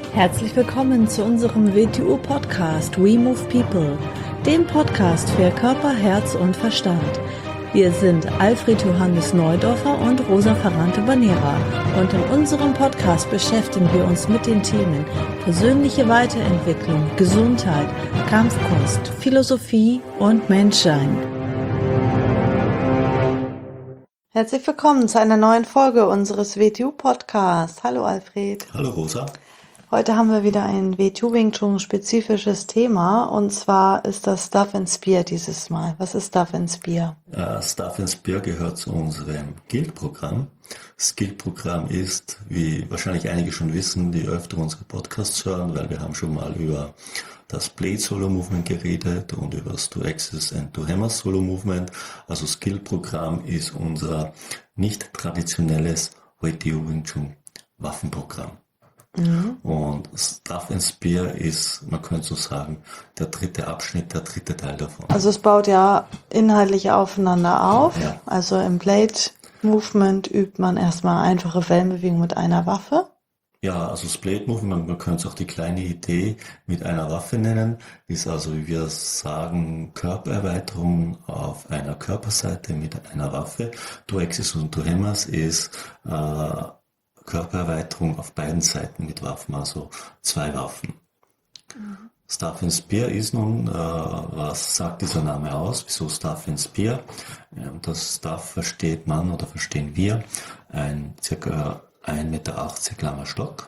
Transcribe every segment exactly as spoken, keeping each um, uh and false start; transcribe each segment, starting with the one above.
Herzlich willkommen zu unserem W T U-Podcast We Move People, dem Podcast für Körper, Herz und Verstand. Wir sind Alfred Johannes Neudorfer und Rosa Ferrante Banera und in unserem Podcast beschäftigen wir uns mit den Themen persönliche Weiterentwicklung, Gesundheit, Kampfkunst, Philosophie und Menschsein. Herzlich willkommen zu einer neuen Folge unseres W T U-Podcasts. Hallo Alfred. Hallo Rosa. Heute haben wir wieder ein W T U Wing Chun spezifisches Thema und zwar ist das Staff and Spear dieses Mal. Was ist Staff and Spear? Uh, Staff and Spear gehört zu unserem Guild-Programm. Das Guild-Programm ist, wie wahrscheinlich einige schon wissen, die öfter unsere Podcasts hören, weil wir haben schon mal über das Blade Solo Movement geredet und über das Two Axis and Two Hammers Solo Movement. Also das Guild-Programm ist unser nicht traditionelles W T U Wing Chun Waffenprogramm. Mhm. Und Staff and Spear ist, man könnte so sagen, der dritte Abschnitt, der dritte Teil davon. Also es baut ja inhaltlich aufeinander auf. Ja. Also im Blade Movement übt man erstmal einfache Wellenbewegung mit einer Waffe. Ja, also das Blade Movement, man könnte es auch die kleine Idee mit einer Waffe nennen, ist also, wie wir sagen, Körpererweiterung auf einer Körperseite mit einer Waffe. Two Axis und Two Hammers ist äh, Körpererweiterung auf beiden Seiten mit Waffen, also zwei Waffen. Mhm. Staff and Spear ist nun, äh, was sagt dieser Name aus? Wieso Staff and Spear? Ähm, das Staff versteht man oder verstehen wir, ein circa ein Meter achtzig langer Stock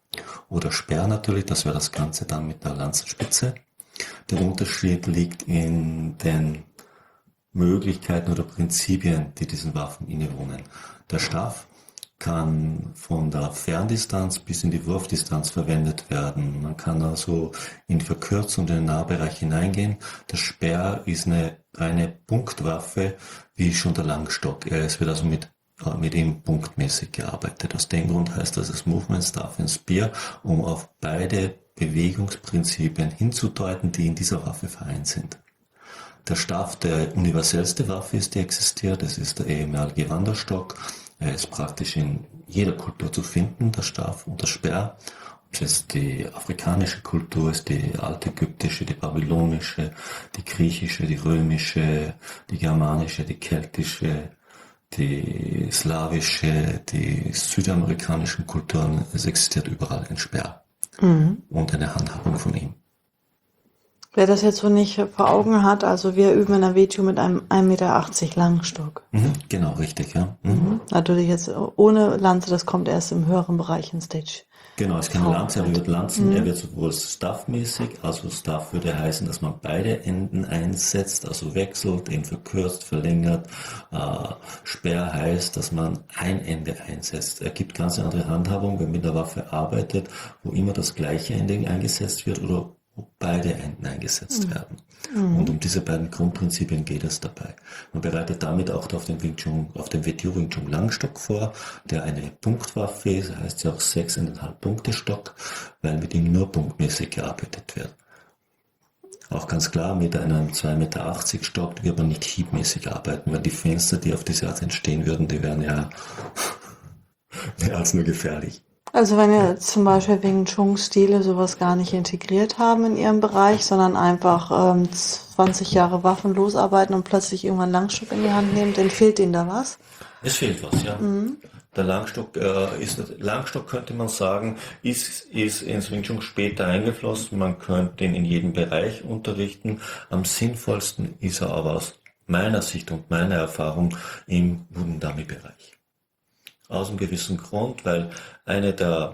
oder Speer natürlich, das wäre das Ganze dann mit der Lanzenspitze. Der Unterschied liegt in den Möglichkeiten oder Prinzipien, die diesen Waffen innewohnen. Der Staff kann von der Ferndistanz bis in die Wurfdistanz verwendet werden. Man kann also in Verkürzung in den Nahbereich hineingehen. Der Speer ist eine reine Punktwaffe, wie schon der Langstock. Es wird also mit, mit ihm punktmäßig gearbeitet. Aus dem Grund heißt das das Movement Staff and Spear, um auf beide Bewegungsprinzipien hinzudeuten, die in dieser Waffe vereint sind. Der Staff, der universellste Waffe ist, die existiert, das ist der ehemalige Wanderstock. Er ist praktisch in jeder Kultur zu finden, der Staff und der Speer. Ob es die afrikanische Kultur ist, die altägyptische, die babylonische, die griechische, die römische, die germanische, die keltische, die slawische, die südamerikanischen Kulturen. Es existiert überall ein Speer mhm. und eine Handhabung von ihm. Wer das jetzt so nicht vor Augen hat, also wir üben in der W T U mit einem ein Meter achtzig langen Stock. Mhm, genau, richtig, ja. Mhm. Mhm. Natürlich jetzt ohne Lanze, das kommt erst im höheren Bereich in Stage. Genau, es ist keine Lanze, aber er wird Lanzen, mhm. er wird sowohl staffmäßig, also Staff würde heißen, dass man beide Enden einsetzt, also wechselt, eben verkürzt, verlängert. Äh, Speer heißt, dass man ein Ende einsetzt. Er gibt ganz eine andere Handhabung, wenn man mit der Waffe arbeitet, wo immer das gleiche Ende eingesetzt wird oder wo beide Enden eingesetzt mhm. werden. Mhm. Und um diese beiden Grundprinzipien geht es dabei. Man bereitet damit auch auf den Wing Chun, auf den W T U Wing Chun Langstock vor, der eine Punktwaffe ist, heißt ja auch sechs Komma fünf Punkte Stock, weil mit ihm nur punktmäßig gearbeitet wird. Auch ganz klar, mit einem zwei Meter achtzig Stock wird man nicht hiebmäßig arbeiten, weil die Fenster, die auf diese Art entstehen würden, die wären ja mehr als nur gefährlich. Also wenn ihr zum Beispiel Wing Chun Stile sowas gar nicht integriert haben in ihrem Bereich, sondern einfach ähm, zwanzig Jahre waffenlos arbeiten und plötzlich irgendwann Langstock in die Hand nehmen, dann fehlt ihnen da was? Es fehlt was, ja. Mhm. Der Langstock äh, ist, Langstock könnte man sagen, ist, ist ins Wing Chun später eingeflossen. Man könnte ihn in jedem Bereich unterrichten. Am sinnvollsten ist er aber aus meiner Sicht und meiner Erfahrung im Wundami-Bereich. Aus einem gewissen Grund, weil eine der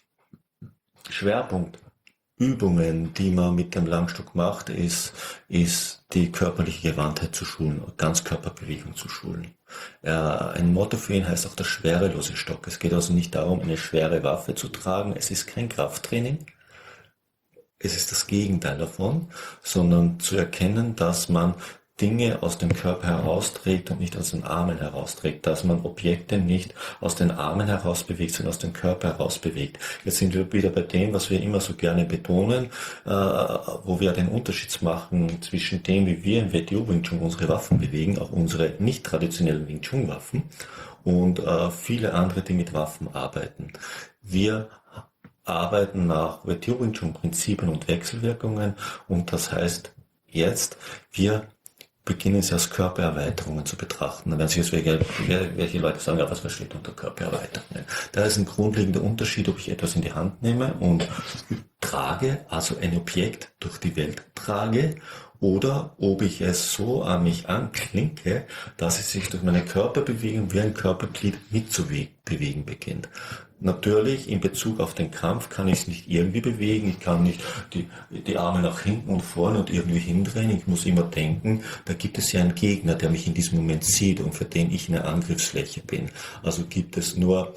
Schwerpunktübungen, die man mit dem Langstock macht, ist, ist die körperliche Gewandtheit zu schulen, Ganzkörperbewegung zu schulen. Äh, ein Motto für ihn heißt auch der schwerelose Stock. Es geht also nicht darum, eine schwere Waffe zu tragen. Es ist kein Krafttraining. Es ist das Gegenteil davon, sondern zu erkennen, dass man Dinge aus dem Körper herausträgt und nicht aus den Armen herausträgt, dass man Objekte nicht aus den Armen heraus bewegt, sondern aus dem Körper heraus bewegt. Jetzt sind wir wieder bei dem, was wir immer so gerne betonen, äh, wo wir den Unterschied machen zwischen dem, wie wir im W T U Wing Chun unsere Waffen bewegen, auch unsere nicht traditionellen Wing Chun Waffen und äh, viele andere, die mit Waffen arbeiten. Wir arbeiten nach Wing Chun Prinzipien und Wechselwirkungen, und das heißt jetzt, wir beginnen sie als Körpererweiterungen zu betrachten. Dann werden sich jetzt welche, welche Leute sagen, ja, was versteht unter Körpererweiterungen? Da ist ein grundlegender Unterschied, ob ich etwas in die Hand nehme und trage, also ein Objekt durch die Welt trage, oder ob ich es so an mich anklinke, dass es sich durch meine Körperbewegung wie ein Körperglied mitzubewegen beginnt. Natürlich, in Bezug auf den Kampf kann ich es nicht irgendwie bewegen, ich kann nicht die, die Arme nach hinten und vorne und irgendwie hindrehen, ich muss immer denken, da gibt es ja einen Gegner, der mich in diesem Moment sieht und für den ich eine Angriffsfläche bin. Also gibt es nur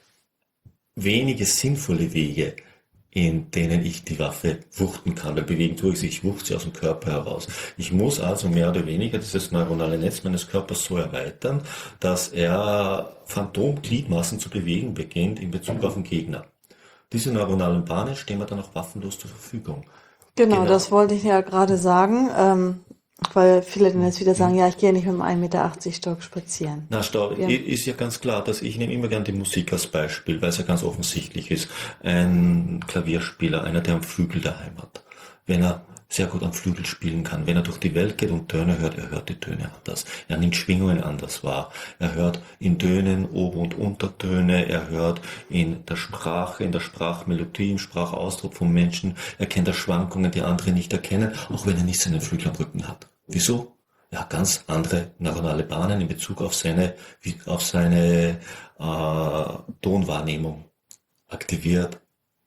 wenige sinnvolle Wege, in denen ich die Waffe wuchten kann. Weil bewegen tue ich sie, ich wuchte sie aus dem Körper heraus. Ich muss also mehr oder weniger dieses neuronale Netz meines Körpers so erweitern, dass er Phantomgliedmaßen zu bewegen beginnt in Bezug auf den Gegner. Diese neuronalen Bahnen stehen mir dann auch waffenlos zur Verfügung. Genau, genau. Das wollte ich ja gerade sagen, ähm, weil viele dann jetzt wieder sagen, ja, ich gehe nicht mit einem ein Meter achtzig Stock spazieren. Na, Staub, ja. Ist ja ganz klar, dass ich nehme immer gern die Musik als Beispiel, weil es ja ganz offensichtlich ist. Ein Klavierspieler, einer, der am Flügel daheim hat, wenn er sehr gut am Flügel spielen kann, wenn er durch die Welt geht und Töne hört, er hört die Töne anders. Er nimmt Schwingungen anders wahr. Er hört in Tönen Ober- und Untertöne, er hört in der Sprache, in der Sprachmelodie, im Sprachausdruck von Menschen, er kennt da Schwankungen, die andere nicht erkennen, auch wenn er nicht seinen Flügel am Rücken hat. Wieso? Er hat ganz andere neuronale Bahnen in Bezug auf seine, auf seine äh, Tonwahrnehmung aktiviert.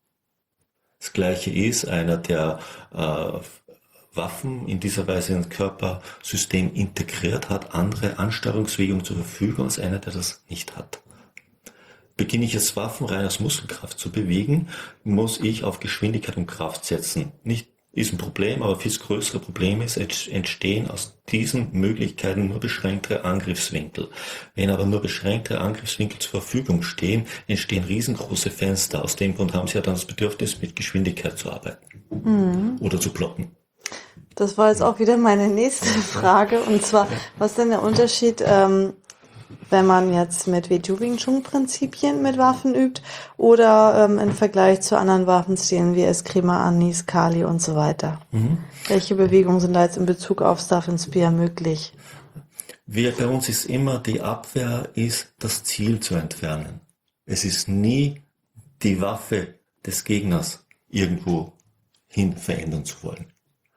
Das Gleiche ist einer, der äh, Waffen in dieser Weise ins Körpersystem integriert hat, andere Ansteuerungswege zur Verfügung als einer, der das nicht hat. Beginne ich jetzt Waffen rein aus Muskelkraft zu bewegen, muss ich auf Geschwindigkeit und Kraft setzen. Nicht ist ein Problem, aber viel größere Problem ist, entstehen aus diesen Möglichkeiten nur beschränktere Angriffswinkel. Wenn aber nur beschränktere Angriffswinkel zur Verfügung stehen, entstehen riesengroße Fenster. Aus dem Grund haben sie ja dann das Bedürfnis, mit Geschwindigkeit zu arbeiten. Mhm. Oder zu blocken. Das war jetzt auch wieder meine nächste Frage, und zwar, was ist denn der Unterschied, ähm, wenn man jetzt mit Wing Chun Prinzipien mit Waffen übt oder ähm, im Vergleich zu anderen Waffenstilen wie Eskrima, Anis, Kali und so weiter. Mhm. Welche Bewegungen sind da jetzt in Bezug auf Staff and Spear möglich? Wir, bei uns ist immer die Abwehr, ist das Ziel zu entfernen. Es ist nie die Waffe des Gegners irgendwo hin verändern zu wollen.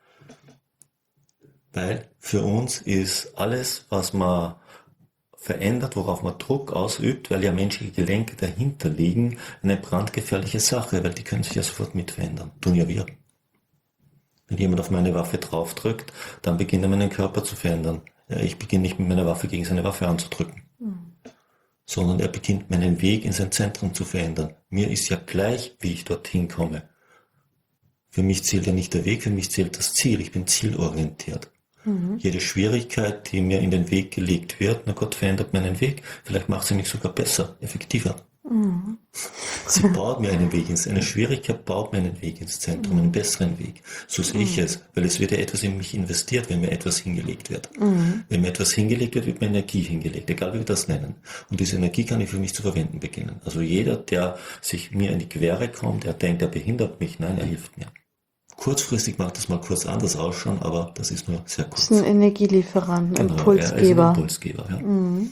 Weil für uns ist alles, was man verändert, worauf man Druck ausübt, weil ja menschliche Gelenke dahinter liegen, eine brandgefährliche Sache, weil die können sich ja sofort mit verändern. Tun ja wir. Wenn jemand auf meine Waffe draufdrückt, dann beginnt er meinen Körper zu verändern. Ja, ich beginne nicht mit meiner Waffe gegen seine Waffe anzudrücken, mhm. sondern er beginnt meinen Weg in sein Zentrum zu verändern. Mir ist ja gleich, wie ich dorthin komme. Für mich zählt ja nicht der Weg, für mich zählt das Ziel. Ich bin zielorientiert. Mhm. Jede Schwierigkeit, die mir in den Weg gelegt wird, na Gott, verändert meinen Weg. Vielleicht macht sie mich sogar besser, effektiver. Mhm. Sie baut mir einen Weg ins, eine Schwierigkeit baut mir einen Weg ins Zentrum, mhm. einen besseren Weg. So sehe ich mhm. es, weil es wird ja etwas in mich investiert, wenn mir etwas hingelegt wird. Mhm. Wenn mir etwas hingelegt wird, wird mir Energie hingelegt, egal wie wir das nennen. Und diese Energie kann ich für mich zu verwenden beginnen. Also jeder, der sich mir in die Quere kommt, der denkt, er behindert mich, nein, er hilft mir. Kurzfristig mag das mal kurz anders ausschauen, aber das ist nur sehr kurz. Das ist ein Energielieferant, ein genau, Impulsgeber. Er ist ein Impulsgeber, ja. Mhm.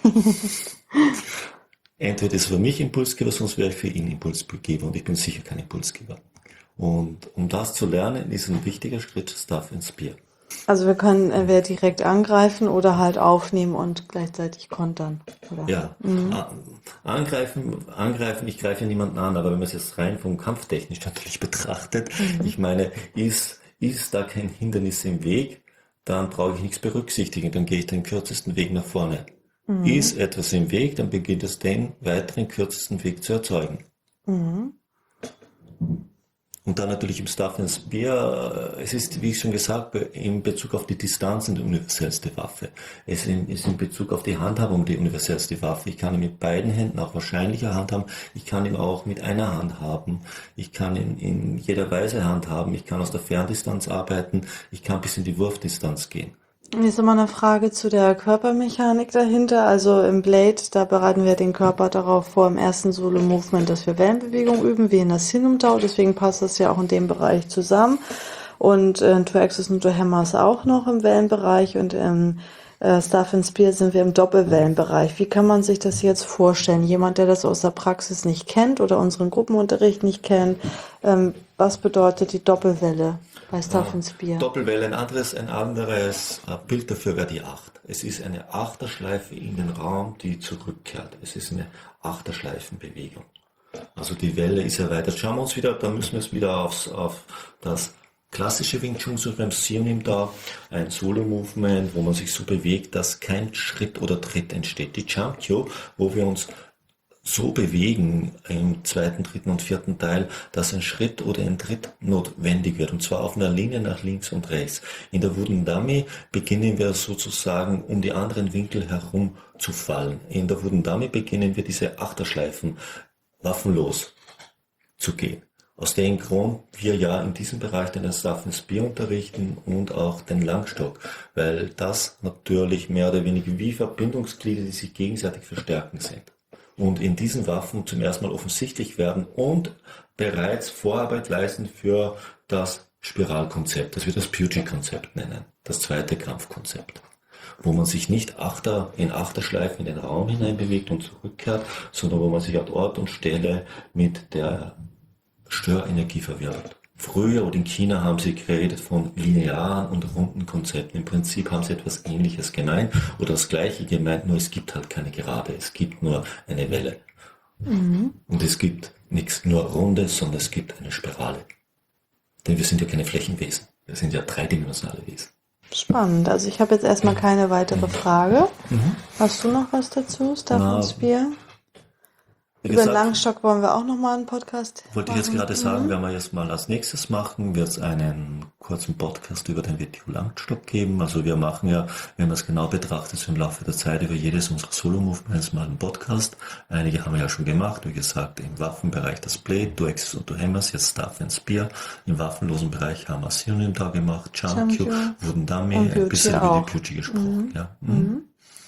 Entweder ist er für mich Impulsgeber, sonst wäre ich für ihn Impulsgeber, und ich bin sicher kein Impulsgeber. Und um das zu lernen, ist ein wichtiger Schritt Staff and Spear. Also wir können entweder direkt angreifen oder halt aufnehmen und gleichzeitig kontern. Oder? Ja, mhm. angreifen, angreifen, ich greife niemanden an, aber wenn man es jetzt rein vom Kampftechnisch natürlich betrachtet, mhm. ich meine, ist, ist da kein Hindernis im Weg, dann brauche ich nichts berücksichtigen, dann gehe ich den kürzesten Weg nach vorne. Mhm. Ist etwas im Weg, dann beginnt es den weiteren kürzesten Weg zu erzeugen. Mhm. Und dann natürlich im Staff and Spear, es ist, wie ich schon gesagt habe, in Bezug auf die Distanz die universellste Waffe. Es ist in Bezug auf die Handhabung die universellste Waffe. Ich kann ihn mit beiden Händen auch wahrscheinlicher handhaben. Ich kann ihn auch mit einer Hand haben. Ich kann ihn in jeder Weise handhaben. Ich kann aus der Ferndistanz arbeiten. Ich kann bis in die Wurfdistanz gehen. Jetzt nochmal eine Frage zu der Körpermechanik dahinter. Also im Blade, da bereiten wir den Körper darauf vor, im ersten Solo-Movement, dass wir Wellenbewegung üben, wie in der Sinum-Tau. Deswegen passt das ja auch in dem Bereich zusammen. Und äh, Two Axis und Two Hammers auch noch im Wellenbereich. Und im äh, Staff and Spear sind wir im Doppelwellenbereich. Wie kann man sich das jetzt vorstellen? Jemand, der das aus der Praxis nicht kennt oder unseren Gruppenunterricht nicht kennt, ähm, was bedeutet die Doppelwelle bei Staff and Spear? Doppelwelle, ein anderes, ein anderes Bild dafür wäre die Acht. Es ist eine Achterschleife in den Raum, die zurückkehrt. Es ist eine Achterschleifenbewegung. Also die Welle ist erweitert. Schauen wir uns wieder, da müssen wir es wieder aufs, auf das klassische Wing Chun Siam da, ein Solo-Movement, wo man sich so bewegt, dass kein Schritt oder Tritt entsteht. Die Jump Kyo, wo wir uns so bewegen im zweiten, dritten und vierten Teil, dass ein Schritt oder ein Tritt notwendig wird, und zwar auf einer Linie nach links und rechts. In der Wooden Dummy beginnen wir sozusagen um die anderen Winkel herum zu fallen. In der Wooden Dummy beginnen wir diese Achterschleifen waffenlos zu gehen. Aus dem Grund wir ja in diesem Bereich den Staff and Spear unterrichten und auch den Langstock, weil das natürlich mehr oder weniger wie Verbindungsglieder, die sich gegenseitig verstärken sind. Und in diesen Waffen zum ersten Mal offensichtlich werden und bereits Vorarbeit leisten für das Spiralkonzept, das wir das Pugy-Konzept nennen, das zweite Krampfkonzept, wo man sich nicht Achter in Achterschleifen in den Raum hinein bewegt und zurückkehrt, sondern wo man sich an Ort und Stelle mit der Störenergie verwirbelt. Früher oder in China haben sie geredet von linearen und runden Konzepten. Im Prinzip haben sie etwas Ähnliches gemeint oder das Gleiche gemeint, nur es gibt halt keine Gerade, es gibt nur eine Welle. Mhm. Und es gibt nichts nur Rundes, sondern es gibt eine Spirale. Denn wir sind ja keine Flächenwesen, wir sind ja dreidimensionale Wesen. Spannend, also ich habe jetzt erstmal keine weitere Frage. Mhm. Hast du noch was dazu, Staff and Spear? Über gesagt, den Langstock wollen wir auch nochmal einen Podcast Wollte machen. Ich jetzt gerade sagen, mhm. werden wir jetzt mal als nächstes machen, wird es einen kurzen Podcast über den W T O Langstock geben. Also wir machen ja, wenn man es genau betrachtet, so im Laufe der Zeit über jedes unserer Solo-Movements mal einen Podcast. Einige haben wir ja schon gemacht, wie gesagt, im Waffenbereich das Blade, Two Axis und Two Hammers, jetzt Staff and Spear. Im waffenlosen Bereich haben wir Siam da gemacht, Jump Kyo, Wooden Dummy, ein bisschen über die Pugy gesprochen. Mhm. Ja. Mhm.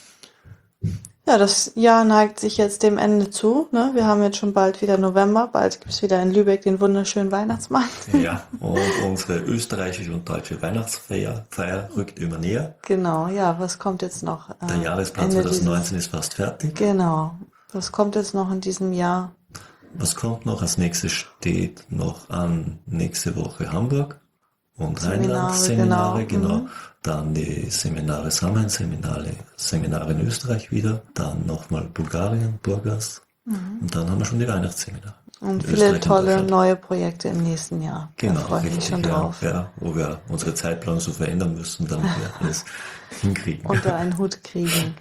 Ja, das Jahr neigt sich jetzt dem Ende zu. Ne? Wir haben jetzt schon bald wieder November, bald gibt es wieder in Lübeck den wunderschönen Weihnachtsmarkt. Ja, und unsere österreichische und deutsche Weihnachtsfeier Feier rückt immer näher. Genau, ja, was kommt jetzt noch? Äh, Der Jahresplan zwanzig neunzehn dieses... ist fast fertig. Genau, was kommt jetzt noch in diesem Jahr? Was kommt noch? Als nächstes steht noch an nächste Woche Hamburg und Seminare, Rheinland Seminare, genau. genau. Mhm. Dann die Seminare Sammeln, Seminare, Seminare in Österreich wieder, dann nochmal Bulgarien, Burgas, mhm. und dann haben wir schon die Weihnachtsseminare. Und viele Österreich tolle und neue Projekte im nächsten Jahr. Genau, da freue ich mich schon drauf. Ja, wo wir unsere Zeitplanung so verändern müssen, damit wir alles hinkriegen. Unter einen Hut kriegen.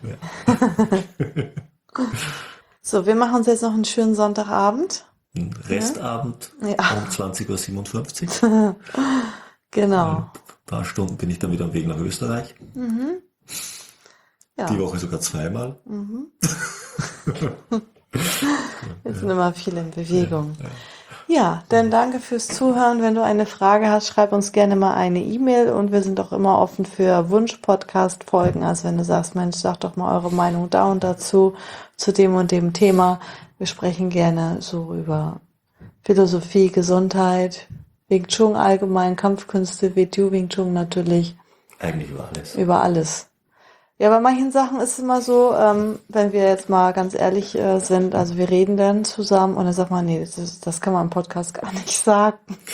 So, wir machen uns jetzt noch einen schönen Sonntagabend. Ein Restabend ja. um zwanzig Uhr siebenundfünfzig. Genau. Ein paar Stunden bin ich dann wieder am Weg nach Österreich. Mhm. Ja. Die Woche sogar zweimal. Mhm. Wir sind immer viel in Bewegung. Ja, ja. ja, dann danke fürs Zuhören. Wenn du eine Frage hast, schreib uns gerne mal eine E-Mail und wir sind auch immer offen für Wunsch-Podcast-Folgen. Also wenn du sagst, Mensch, sag doch mal eure Meinung da und dazu, zu dem und dem Thema. Wir sprechen gerne so über Philosophie, Gesundheit, Wing Chun allgemein, Kampfkünste, W T O Wing Chun natürlich. Eigentlich über alles. Über alles. Ja, bei manchen Sachen ist es immer so, ähm, wenn wir jetzt mal ganz ehrlich äh, sind, also wir reden dann zusammen und dann sagt man, nee, das, ist, das kann man im Podcast gar nicht sagen.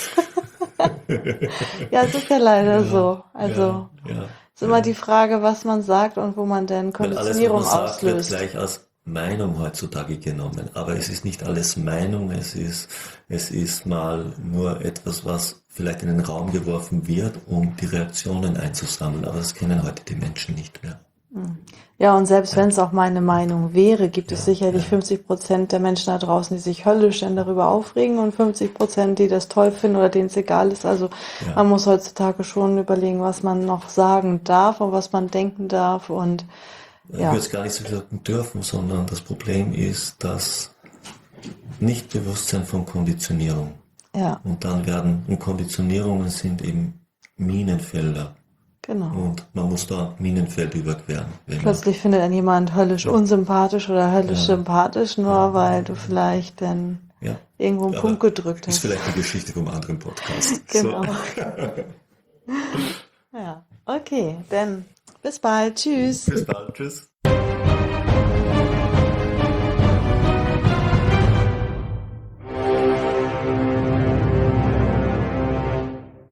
Ja, es ist ja leider ja, so. Also ja, ja, ist immer ja. die Frage, was man sagt und wo man denn Konditionierung alles, was man auslöst. Sagt, wird gleich als Meinung heutzutage genommen, aber es ist nicht alles Meinung, es ist, es ist mal nur etwas, was vielleicht in den Raum geworfen wird, um die Reaktionen einzusammeln, aber das kennen heute die Menschen nicht mehr. Ja, und selbst wenn es auch meine Meinung wäre, gibt es ja, sicherlich ja. fünfzig Prozent der Menschen da draußen, die sich höllisch dann darüber aufregen und fünfzig Prozent, die das toll finden oder denen es egal ist. Also ja. man muss heutzutage schon überlegen, was man noch sagen darf und was man denken darf und Ich ja. würde es gar nicht so sagen dürfen, sondern das Problem ist das Nichtbewusstsein von Konditionierung. Ja. Und dann werden, und Konditionierungen sind eben Minenfelder Genau. Und man muss da Minenfeld überqueren. Wenn Plötzlich findet dann jemand höllisch Ja. unsympathisch oder höllisch Ja. sympathisch, nur Ja. weil du vielleicht dann man, ja, irgendwo einen aber Punkt gedrückt ist hast. vielleicht eine Geschichte vom anderen Podcast. Genau. So. Ja, okay, dann bis bald. Tschüss. Bis bald. Tschüss.